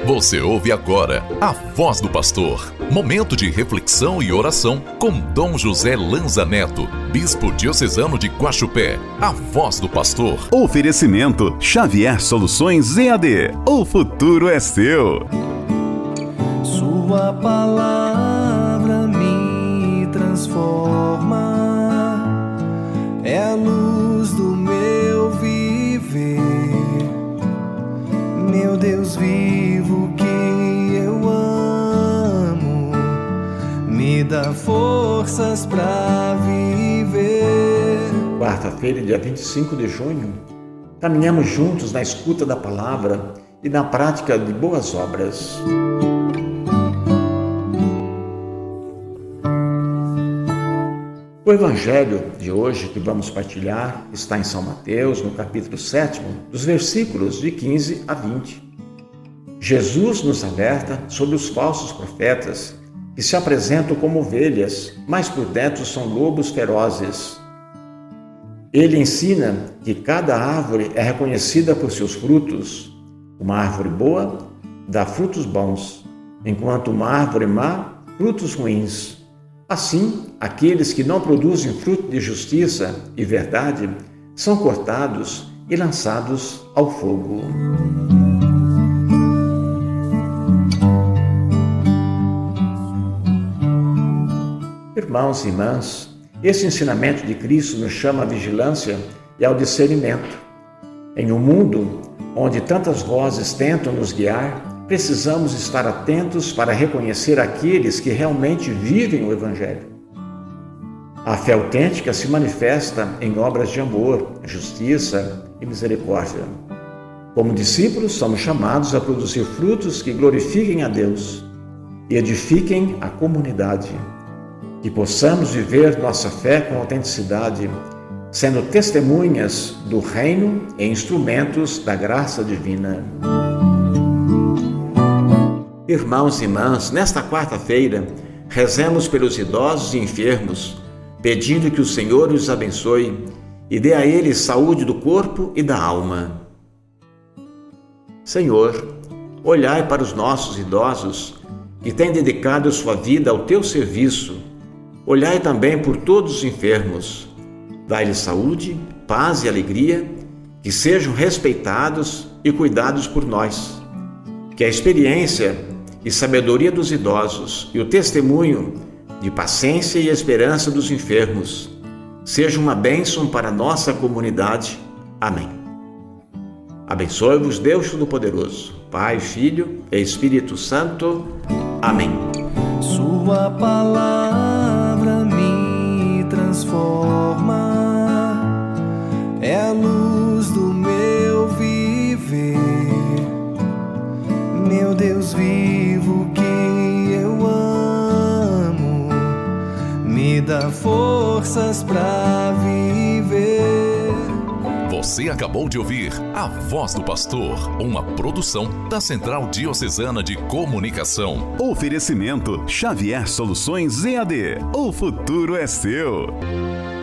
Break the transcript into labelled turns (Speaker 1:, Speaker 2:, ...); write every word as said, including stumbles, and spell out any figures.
Speaker 1: Você ouve agora a Voz do Pastor. Momento de reflexão e oração com Dom José Lanza Neto, Bispo Diocesano de Guaxupé. A Voz do Pastor.
Speaker 2: Oferecimento Xavier Soluções E A D. O futuro é seu.
Speaker 3: Sua palavra me transforma, é a luz do meu viver. Meu Deus vivo que eu amo, me dá forças pra viver.
Speaker 4: Quarta-feira, dia vinte e cinco de junho, caminhamos juntos na escuta da palavra e na prática de boas obras. O evangelho de hoje que vamos partilhar está em São Mateus, no capítulo sétimo, dos versículos de quinze a vinte. Jesus nos alerta sobre os falsos profetas que se apresentam como ovelhas, mas por dentro são lobos ferozes. Ele ensina que cada árvore é reconhecida por seus frutos. Uma árvore boa dá frutos bons, enquanto uma árvore má, frutos ruins. Assim, aqueles que não produzem fruto de justiça e verdade são cortados e lançados ao fogo. Irmãos e irmãs, esse ensinamento de Cristo nos chama à vigilância e ao discernimento. Em um mundo onde tantas vozes tentam nos guiar, precisamos estar atentos para reconhecer aqueles que realmente vivem o Evangelho. A fé autêntica se manifesta em obras de amor, justiça e misericórdia. Como discípulos, somos chamados a produzir frutos que glorifiquem a Deus e edifiquem a comunidade. Que possamos viver nossa fé com autenticidade, sendo testemunhas do reino e instrumentos da graça divina. Irmãos e irmãs, nesta quarta-feira, rezemos pelos idosos e enfermos, pedindo que o Senhor os abençoe e dê a eles saúde do corpo e da alma. Senhor, olhai para os nossos idosos que têm dedicado sua vida ao teu serviço. Olhai também por todos os enfermos. Dai-lhes saúde, paz e alegria, que sejam respeitados e cuidados por nós. Que a experiência e sabedoria dos idosos e o testemunho de paciência e esperança dos enfermos seja uma bênção para a nossa comunidade. Amém. Abençoe-vos Deus Todo-Poderoso, Pai, Filho e Espírito Santo. Amém.
Speaker 3: Sua palavra me transforma, é a luz do meu viver. Meu Deus vivo que eu amo, me dá forças pra viver.
Speaker 1: Você acabou de ouvir A Voz do Pastor, uma produção da Central Diocesana de Comunicação.
Speaker 2: Oferecimento Xavier Soluções E A D. O futuro é seu.